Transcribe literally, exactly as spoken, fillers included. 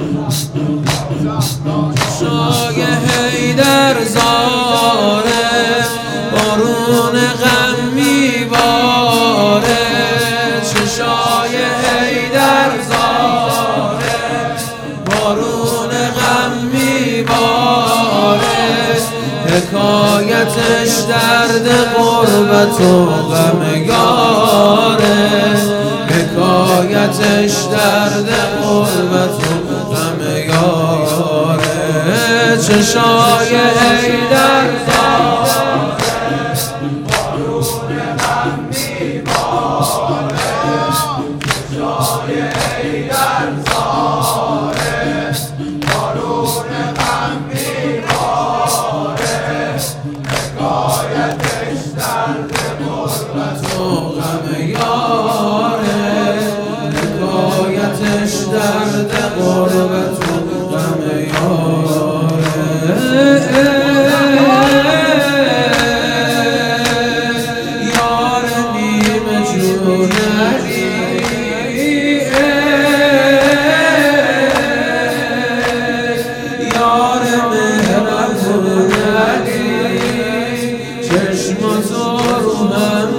چشای حیدر زاره بارون غم میباره، چشای حیدر زاره بارون غم میباره، حکایتش درد غربت و غم یاره، حکایتش درد غربت و غم یاره، چشای حیدر زاره بارون غم میباره، چشای حیدر زاره بارون غم میباره، حکایتش درد غربت و غم یاره، حکایتش درد غربت و غم یاره. یار نیمه جون علی، یار مهربون علی، چشماتو رو هم